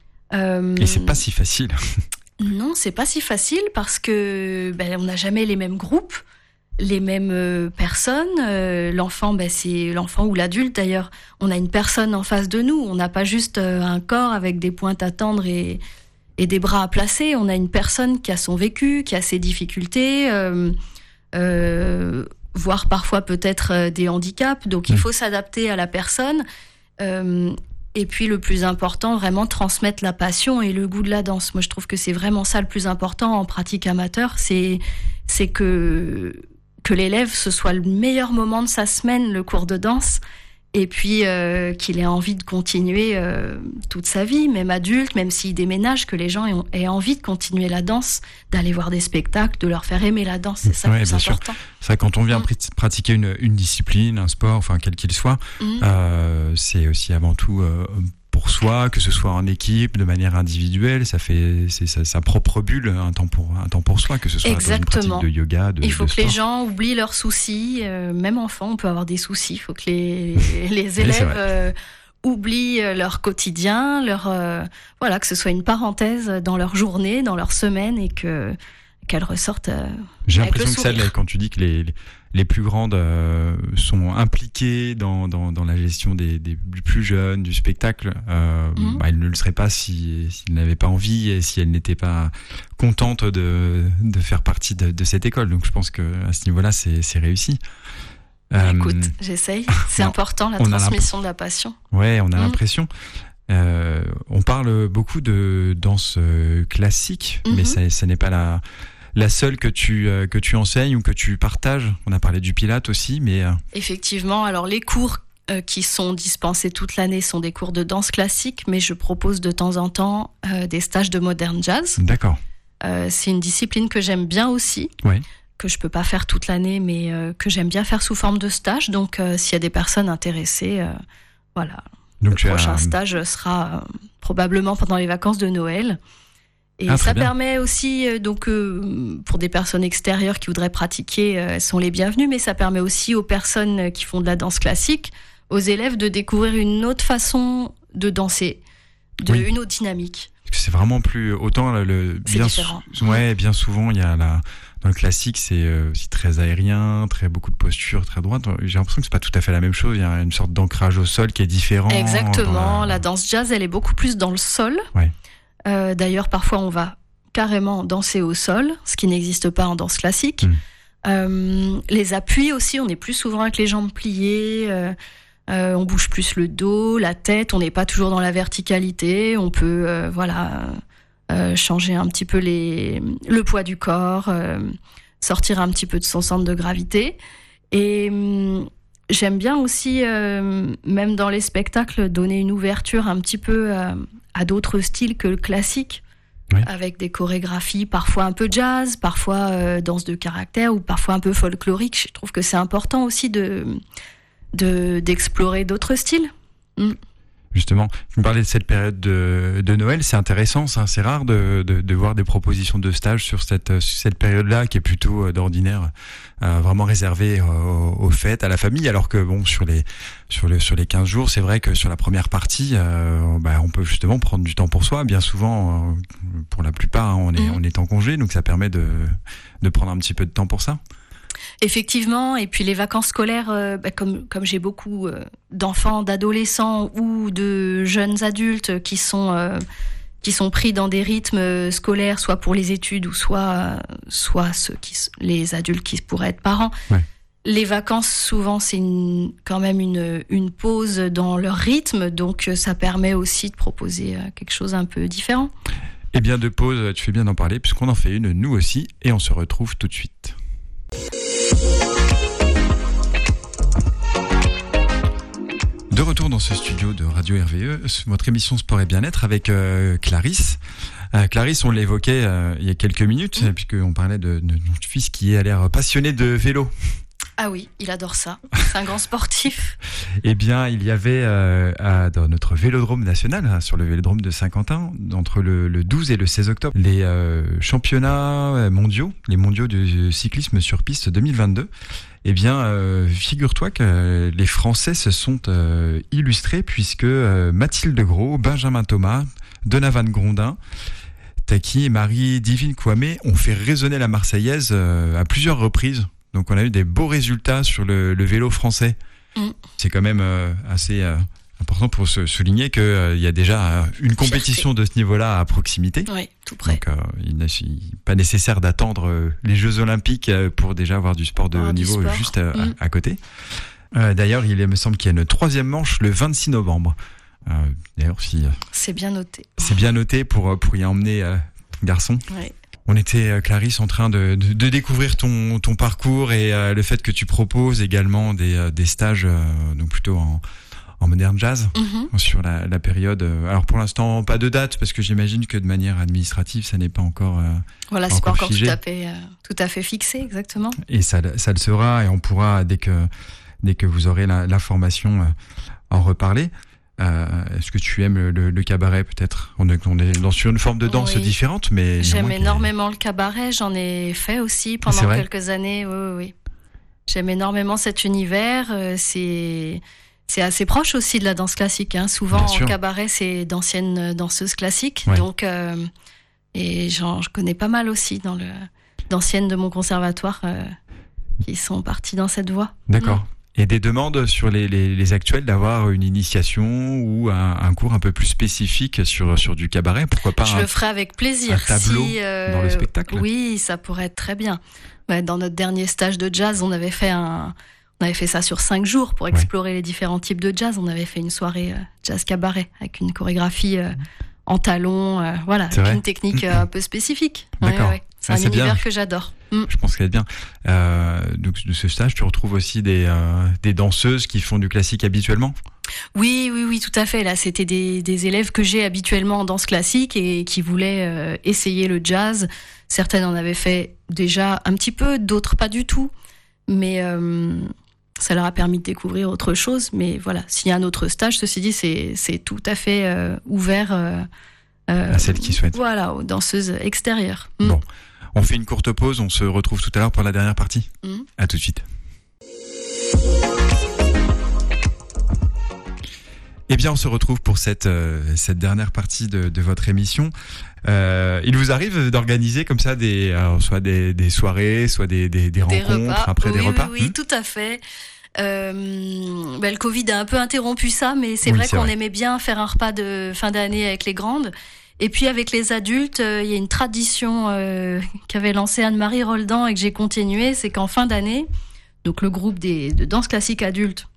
Euh, Et c'est pas si facile. Non, c'est pas si facile parce que ben, on n'a jamais les mêmes groupes, les mêmes euh, personnes. Euh, l'enfant, ben, c'est l'enfant ou l'adulte d'ailleurs. On a une personne en face de nous. On n'a pas juste euh, un corps avec des pointes à tendre et et des bras à placer. On a une personne qui a son vécu, qui a ses difficultés, euh, euh, voire parfois peut-être des handicaps. Donc, il faut s'adapter à la personne. Euh, et puis, le plus important, vraiment transmettre la passion et le goût de la danse. Moi, je trouve que c'est vraiment ça le plus important en pratique amateur. C'est, c'est que, que l'élève, ce soit le meilleur moment de sa semaine, le cours de danse. Et puis euh, qu'il ait envie de continuer euh, toute sa vie, même adulte, même s'il déménage, que les gens aient, aient envie de continuer la danse, d'aller voir des spectacles, de leur faire aimer la danse, c'est ça ouais, le plus bien important. Sûr. C'est vrai, quand on vient mmh. pratiquer une, une discipline, un sport, enfin quel qu'il soit, mmh. euh, c'est aussi avant tout euh, pour soi, que ce soit en équipe, de manière individuelle, ça fait c'est sa, sa propre bulle, un temps pour un temps pour soi, que ce soit Exactement. dans une pratique de yoga, de il faut de que sport. les gens oublient leurs soucis, euh, même enfant, on peut avoir des soucis. Il faut que les les élèves euh, oublient leur quotidien, leur euh, voilà, que ce soit une parenthèse dans leur journée, dans leur semaine, et que qu'elles ressortent. Euh, J'ai l'impression que ça, quand tu dis que les les plus grandes euh, sont impliquées dans, dans, dans la gestion des, des plus jeunes, du spectacle, euh, mmh. bah, elles ne le seraient pas si, s'ils n'avaient pas envie et si elles n'étaient pas contentes de, de faire partie de, de cette école. Donc je pense qu'à ce niveau-là, c'est, c'est réussi. Euh, Écoute, j'essaye. C'est non, important, la transmission de la passion. Ouais, on a mmh. l'impression. Euh, on parle beaucoup de danse euh, classique, mmh. mais ça, ça n'est pas la... la seule que tu euh, que tu enseignes ou que tu partages. On a parlé du Pilate aussi, mais euh... effectivement. Alors les cours euh, qui sont dispensés toute l'année sont des cours de danse classique, mais je propose de temps en temps euh, des stages de modern jazz. D'accord. Euh, c'est une discipline que j'aime bien aussi, ouais. que je peux pas faire toute l'année, mais euh, que j'aime bien faire sous forme de stage. Donc euh, s'il y a des personnes intéressées, euh, voilà. Donc, le prochain as... stage sera euh, probablement pendant les vacances de Noël. Et ah, ça bien. permet aussi, euh, donc, euh, pour des personnes extérieures qui voudraient pratiquer, euh, elles sont les bienvenues, mais ça permet aussi aux personnes qui font de la danse classique, aux élèves, de découvrir une autre façon de danser, de, oui. une autre dynamique. Parce que c'est vraiment plus, autant le, le c'est bien, différent. Sou- ouais, bien souvent, il y a la, dans le classique, c'est euh, aussi très aérien, très beaucoup de posture, très droite. J'ai l'impression que c'est pas tout à fait la même chose. Il y a une sorte d'ancrage au sol qui est différent. Exactement. La... la danse jazz, elle est beaucoup plus dans le sol. Ouais. Euh, d'ailleurs, parfois, on va carrément danser au sol, ce qui n'existe pas en danse classique. Mmh. Euh, les appuis aussi, on est plus souvent avec les jambes pliées. Euh, Euh, on bouge plus le dos, la tête, on n'est pas toujours dans la verticalité, on peut euh, voilà euh, changer un petit peu les, le poids du corps, euh, sortir un petit peu de son centre de gravité. Et hum, j'aime bien aussi, euh, même dans les spectacles, donner une ouverture un petit peu euh, à d'autres styles que le classique, oui. Avec des chorégraphies parfois un peu jazz, parfois euh, danse de caractère ou parfois un peu folklorique. Je trouve que c'est important aussi de... De, d'explorer d'autres styles. Mm. Justement, tu me parlais de cette période de, de Noël, c'est intéressant, ça, c'est rare de, de, de voir des propositions de stage sur cette, sur cette période-là qui est plutôt d'ordinaire euh, vraiment réservée aux, aux fêtes, à la famille, alors que bon, sur les, sur le, sur les quinze jours, c'est vrai que sur la première partie, euh, bah, on peut justement prendre du temps pour soi. Bien souvent, euh, pour la plupart, hein, on est, mm. on est en congé, donc ça permet de, de prendre un petit peu de temps pour ça. Effectivement, et puis les vacances scolaires, euh, bah, comme, comme j'ai beaucoup euh, d'enfants, d'adolescents ou de jeunes adultes qui sont, euh, qui sont pris dans des rythmes scolaires, soit pour les études ou soit, euh, soit ceux qui, les adultes qui pourraient être parents. Ouais. Les vacances, souvent, c'est une, quand même une, une pause dans leur rythme, donc ça permet aussi de proposer quelque chose un peu différent. Eh bien, de pause, tu fais bien d'en parler, puisqu'on en fait une, nous aussi, et on se retrouve tout de suite. De retour dans ce studio de Radio R V E, votre émission Sport et Bien-être avec euh, Clarisse. Euh, Clarisse, on l'évoquait euh, il y a quelques minutes, mmh. puisqu'on parlait de, de notre fils qui a l'air passionné de vélo. Ah oui, il adore ça. C'est un grand sportif. Eh bien, il y avait euh, à, dans notre vélodrome national, hein, sur le vélodrome de Saint-Quentin, entre le, le douze et le seize octobre, les euh, championnats mondiaux, les mondiaux du cyclisme sur piste deux mille vingt-deux. Eh bien, euh, figure-toi que les Français se sont euh, illustrés puisque euh, Mathilde Gros, Benjamin Thomas, Donavan Grondin, Taki et Marie Divine Kwame ont fait résonner la Marseillaise euh, à plusieurs reprises. Donc on a eu des beaux résultats sur le, le vélo français. Mmh. C'est quand même euh, assez euh, important pour se souligner qu'il euh, y a déjà euh, une compétition Fierté. de ce niveau-là à proximité. Oui, tout près. Donc euh, il n'est pas nécessaire d'attendre euh, les Jeux Olympiques euh, pour déjà avoir du sport de haut niveau sport. juste euh, mmh. à, à côté. Euh, d'ailleurs, il me semble qu'il y a une troisième manche le vingt-six novembre. Euh, d'ailleurs, si, euh, c'est bien noté. C'est bien noté pour, pour y emmener euh, ton garçon. Oui. On était, Clarisse, en train de, de, de découvrir ton, ton parcours et euh, le fait que tu proposes également des, euh, des stages, euh, donc plutôt en, en modern jazz, mm-hmm. sur la, la période. Alors pour l'instant, pas de date, parce que j'imagine que de manière administrative, ça n'est pas encore euh, Voilà, pas c'est encore pas encore figé. tout à fait, euh, tout à fait fixé, exactement. Et ça, ça le sera, et on pourra, dès que, dès que vous aurez la, la formation, euh, en reparler. Euh, est-ce que tu aimes le, le, le cabaret peut-être? On est, on est dans, sur une forme de danse oui. différente, mais j'aime énormément le cabaret. J'en ai fait aussi pendant quelques années. Oui, oui, oui. J'aime énormément cet univers. C'est c'est assez proche aussi de la danse classique. Hein. Souvent en cabaret, c'est d'anciennes danseuses classiques. Ouais. Donc euh, et j'en, je connais pas mal aussi dans le d'anciennes de mon conservatoire euh, qui sont parties dans cette voie. D'accord. Mmh. Et des demandes sur les, les, les actuels d'avoir une initiation ou un, un cours un peu plus spécifique sur, sur du cabaret, pourquoi pas? Je un, le ferai avec plaisir. Un tableau si, euh, dans le spectacle. Oui, ça pourrait être très bien. Ouais, dans notre dernier stage de jazz, on avait fait un, on avait fait ça sur cinq jours pour explorer ouais. les différents types de jazz. On avait fait une soirée euh, jazz cabaret avec une chorégraphie euh, en talons, euh, voilà, c'est avec vrai. une technique euh, un peu spécifique. D'accord. Ouais, ouais. C'est ah, un c'est univers bien. que j'adore. Mm. Je pense qu'elle est bien. Euh, donc, de ce stage, tu retrouves aussi des, euh, des danseuses qui font du classique habituellement? Oui, oui, oui, tout à fait. Là, c'était des, des élèves que j'ai habituellement en danse classique et qui voulaient euh, essayer le jazz. Certaines en avaient fait déjà un petit peu, d'autres pas du tout. Mais euh, ça leur a permis de découvrir autre chose. Mais voilà, s'il y a un autre stage, ceci dit, c'est, c'est tout à fait euh, ouvert euh, euh, à celles qui souhaitent. Voilà, aux danseuses extérieures. Mm. Bon. On fait une courte pause, on se retrouve tout à l'heure pour la dernière partie. Mmh. À tout de suite. Eh bien, on se retrouve pour cette, euh, cette dernière partie de, de votre émission. Euh, il vous arrive d'organiser comme ça des, alors, soit des, des soirées, soit des, des, des, des rencontres repas. après oui, des repas? Oui, oui, mmh. tout à fait. Euh, ben, le Covid a un peu interrompu ça, mais c'est oui, vrai c'est qu'on vrai. aimait bien faire un repas de fin d'année avec les grandes. Et puis avec les adultes, il euh, y a une tradition euh, qu'avait lancée Anne-Marie Roldan et que j'ai continué, c'est qu'en fin d'année, donc le groupe des, de danse classique adulte oui.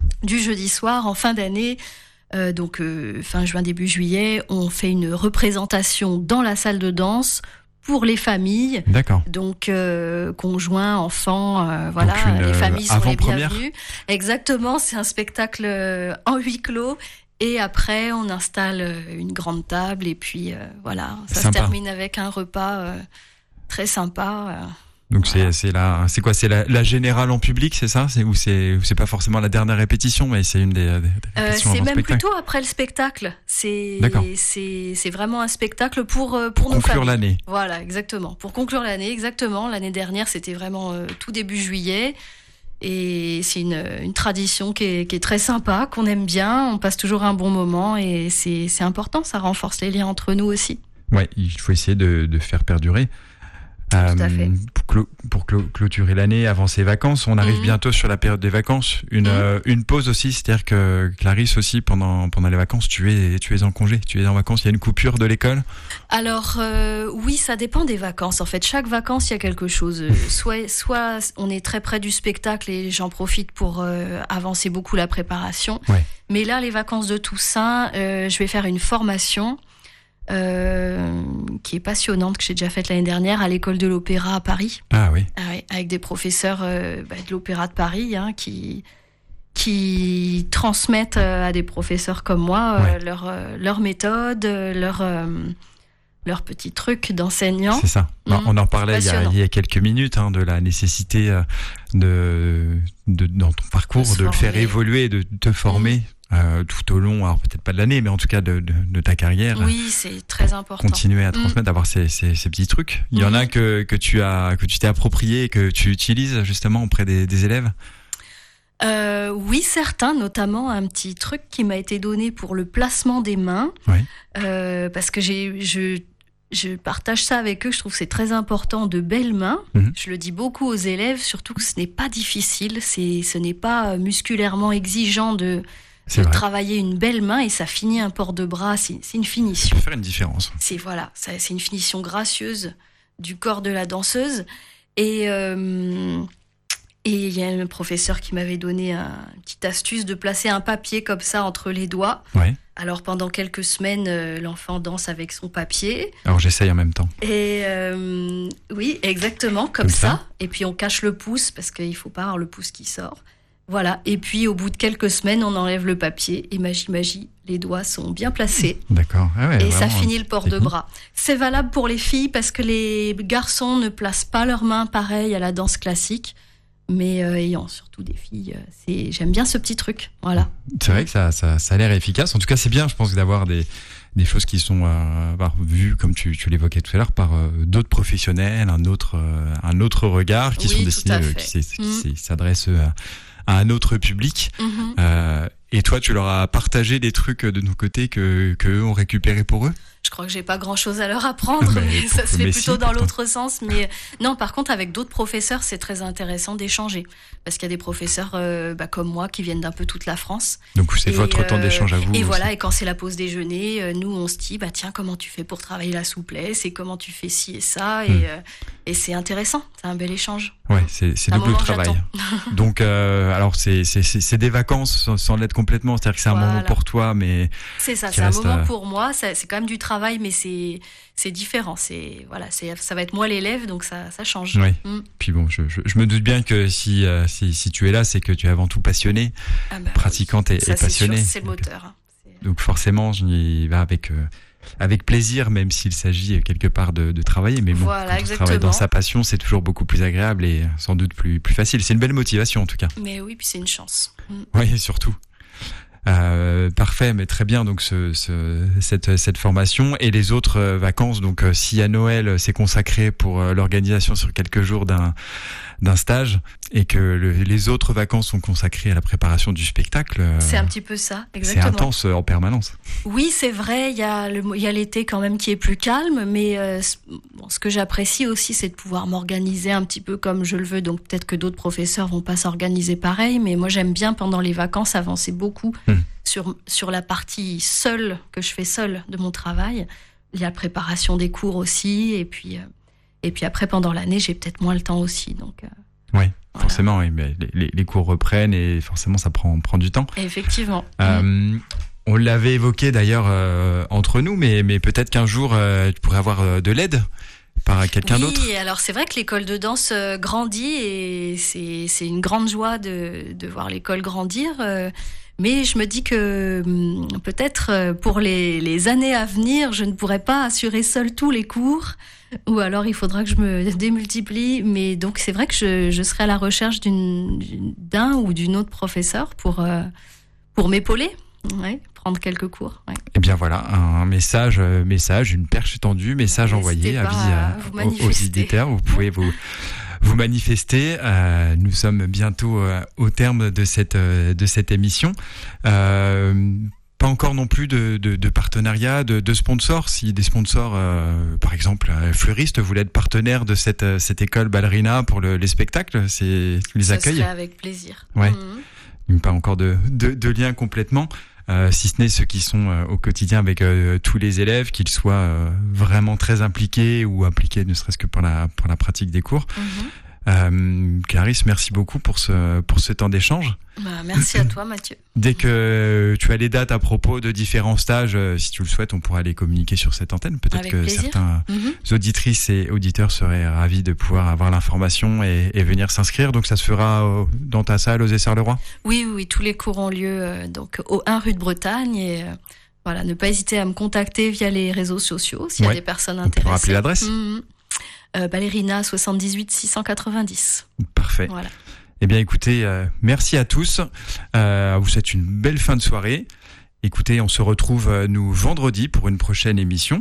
du jeudi soir en fin d'année. Euh, donc euh, fin juin, début juillet, on fait une représentation dans la salle de danse pour les familles. D'accord. Donc euh, conjoints, enfants, euh, voilà, donc une, les familles sont les avant-première. bienvenues. Exactement, c'est un spectacle euh, en huis clos. Et après, on installe euh, une grande table et puis euh, voilà, ça Sympa. se termine avec un repas euh, très sympa. Euh. Donc Voilà. c'est c'est la c'est quoi c'est la, la générale en public, c'est ça, c'est ou c'est c'est pas forcément la dernière répétition, mais c'est une des, des, des Euh, répétitions c'est avant même spectacle. plutôt après le spectacle. C'est D'accord. c'est c'est vraiment un spectacle pour euh, Pour pour nos conclure familles. l'année. Voilà, exactement. Pour conclure l'année, exactement. L'année dernière, c'était vraiment euh, tout début juillet. Et c'est une, une tradition qui est, qui est très sympa, qu'on aime bien. On passe toujours un bon moment et c'est c'est important. Ça renforce les liens entre nous aussi. Ouais, il faut essayer de de faire perdurer. Tout à fait. Pour, clo- pour clo- clôturer l'année avant ses vacances, on arrive Mhm. bientôt sur la période des vacances. Une, Mhm. euh, une pause aussi, c'est-à-dire que Clarisse aussi, pendant, pendant les vacances, tu es, tu es en congé, tu es en vacances, il y a une coupure de l'école. Alors euh, oui, ça dépend des vacances. En fait, chaque vacances, il y a quelque chose. Euh, Soit, soit on est très près du spectacle et j'en profite pour euh, avancer beaucoup la préparation. Ouais. Mais là, les vacances de Toussaint, euh, je vais faire une formation euh, qui est passionnante, que j'ai déjà faite l'année dernière à l'école de l'Opéra à Paris. Ah oui. Ah ouais, avec des professeurs euh, bah, de l'Opéra de Paris hein, qui qui transmettent euh, à des professeurs comme moi euh, Ouais. leur euh, leur méthode, euh, leur euh, leurs petits trucs d'enseignants. C'est ça. Mhm. On en parlait il y, a, Passionnant. il y a quelques minutes hein, de la nécessité euh, de, de dans ton parcours De se de le faire former. évoluer, de te former euh, tout au long, alors peut-être pas de l'année, mais en tout cas de, de, de ta carrière. Oui, c'est très important. Continuer à Mhm. transmettre, d'avoir ces, ces, ces petits trucs. Il y en Mhm. a que, que tu as que tu t'es approprié, que tu utilises justement auprès des, des élèves. Euh, oui, certains, notamment un petit truc qui m'a été donné pour le placement des mains, Ouais. euh, parce que j'ai je je partage ça avec eux. Je trouve que c'est très important de belles mains. Mhm. Je le dis beaucoup aux élèves, surtout que ce n'est pas difficile. C'est ce n'est pas musculairement exigeant de C'est de vrai. travailler une belle main et ça finit un port de bras. C'est c'est une Ça finition. peut faire une différence. C'est voilà, ça- c'est une finition gracieuse du corps de la danseuse. Et euh, et il y a un professeur qui m'avait donné un, une petite astuce de placer un papier comme ça entre les doigts. Ouais. Alors pendant quelques semaines, euh, l'enfant danse avec son papier. Alors j'essaye en même temps. Et euh, oui, exactement, comme, Comme ça. ça. Et puis on cache le pouce parce qu'il faut pas avoir le pouce qui sort. Voilà. Et puis au bout de quelques semaines, on enlève le papier et magie, magie, les doigts sont bien placés. D'accord. Ah ouais, Et ça vraiment, finit le port de technique. bras. C'est valable pour les filles parce que les garçons ne placent pas leurs mains pareil à la danse classique. Mais euh, ayant surtout des filles, euh, c'est j'aime bien ce petit truc. Voilà. C'est vrai que ça, ça, ça a l'air efficace. En tout cas, c'est bien, je pense, d'avoir des, des choses qui sont euh, bah, vues, comme tu, tu l'évoquais tout à l'heure, par euh, d'autres professionnels, un autre, euh, un autre regard, qui Oui, sont tout destinés, à euh, fait. qui s'est- qui Mhm. s'est- s'adressent euh, à un autre public. Mhm. Euh, et toi, tu leur as partagé des trucs de nos côtés que, que eux ont récupéré pour eux. Je crois que j'ai pas grand chose à leur apprendre, Mais mais ça pour- se fait mais plutôt si, dans pourtant. l'autre sens. Mais non, par contre, avec d'autres professeurs, c'est très intéressant d'échanger. Parce qu'il y a des professeurs euh, bah, comme moi qui viennent d'un peu toute la France. Donc c'est Et, votre temps euh, d'échange à vous. Et aussi. voilà, et quand c'est la pause déjeuner, euh, nous on se dit, bah tiens, comment tu fais pour travailler la souplesse et comment tu fais ci et ça. Et, Hmm. euh, et c'est intéressant, c'est un bel échange. Ouais, c'est c'est Un double moment que travail. Donc, euh, alors c'est c'est c'est c'est des vacances sans, sans l'être complètement. C'est-à-dire que c'est un Voilà. moment pour toi, mais C'est ça, Qui c'est un reste, moment euh, pour moi. ça- C'est quand même du travail, mais c'est c'est différent. C'est voilà, c'est ça va être moi l'élève, donc ça ça change. Oui. Mm. puis bon, je, je, je me doute bien que si euh, si si tu es là, c'est que tu es avant tout passionné, Ah bah, pratiquante et, ça et c'est sûr, passionné. c'est le moteur. hein. C'est- Donc forcément, je y vais avec euh, avec plaisir, même s'il s'agit quelque part de, de travailler. Mais bon, Voilà, quand on exactement. travaille dans sa passion, c'est toujours beaucoup plus agréable et sans doute plus plus facile. C'est une belle motivation en tout cas. Mais oui, puis c'est une chance. Mm. Oui, surtout. Euh, parfait, mais très bien. Donc ce, ce, cette, cette formation et les autres euh, vacances. Donc euh, si à Noël euh, c'est consacré pour euh, l'organisation sur quelques jours d'un d'un stage et que le, les autres vacances sont consacrées à la préparation du spectacle, euh, C'est un petit peu ça, c'est exactement. intense euh, en permanence. Oui, c'est vrai, il y a le, il y a l'été quand même qui est plus calme, mais euh, c- bon, ce que j'apprécie aussi, c'est de pouvoir m'organiser un petit peu comme je le veux. Donc peut-être que d'autres professeurs vont pas s'organiser pareil, mais moi j'aime bien pendant les vacances avancer beaucoup Hmm. sur sur la partie seule que je fais seule de mon travail. Il y a la préparation des cours aussi, et puis euh, et puis après pendant l'année, j'ai peut-être moins le temps aussi. Donc euh, Oui, voilà. Forcément, oui, mais les, les cours reprennent et forcément ça prend, prend du temps. Effectivement. Euh, mmh. On l'avait évoqué d'ailleurs euh, entre nous, mais, mais peut-être qu'un jour euh, tu pourrais avoir euh, de l'aide par quelqu'un oui, d'autre. Oui, alors c'est vrai que l'école de danse euh, grandit et c'est, c'est une grande joie de, de voir l'école grandir. Euh, mais je me dis que hum, peut-être euh, pour les, les années à venir, je ne pourrai pas assurer seule tous les cours. Ou alors il faudra que je me démultiplie. Mais donc c'est vrai que je, je serai à la recherche d'une, d'un ou d'une autre professeur pour, euh, pour m'épauler. Ouais, prendre quelques cours. Ouais. Et bien voilà, un message, euh, message, une perche étendue, message envoyé à, à, aux, aux éditeurs. Vous pouvez vous vous manifester. Euh, nous sommes bientôt euh, au terme de cette euh, de cette émission. Euh, pas encore non plus de, de, de partenariat, de, de sponsors. Si des sponsors, euh, par exemple, euh, Fleuriste voulaient être partenaire de cette cette école ballerina pour le, les spectacles, c'est tu les accueilles. Ce serait avec plaisir. Ouais. Mmh. Pas encore de de, de lien complètement. Euh, si ce n'est ceux qui sont euh, au quotidien avec euh, tous les élèves, qu'ils soient euh, vraiment très impliqués ou impliqués ne serait-ce que pour la, pour la pratique des cours. Mm-hmm. Euh, Clarisse, merci beaucoup pour ce, pour ce temps d'échange. Bah, merci à toi, Mathieu. Dès que tu as les dates à propos de différents stages, euh, si tu le souhaites, on pourra les communiquer sur cette antenne. Peut-être avec que plaisir. certains mm-hmm. auditrices et auditeurs seraient ravis de pouvoir avoir l'information et, et venir s'inscrire. Donc ça se fera euh, dans ta salle aux Essarts-le-Roi ? Oui, oui, tous les cours ont lieu euh, donc, au un rue de Bretagne. Et euh, voilà, ne pas hésiter à me contacter via les réseaux sociaux s'il y ouais. a des personnes on intéressées. On pourra rappeler l'adresse mm-hmm. euh, Ballerina soixante-dix-huit six cent quatre-vingt-dix. Parfait. Voilà. Eh bien, écoutez, euh, merci à tous. Euh, vous souhaite une belle fin de soirée. Écoutez, on se retrouve euh, nous vendredi pour une prochaine émission.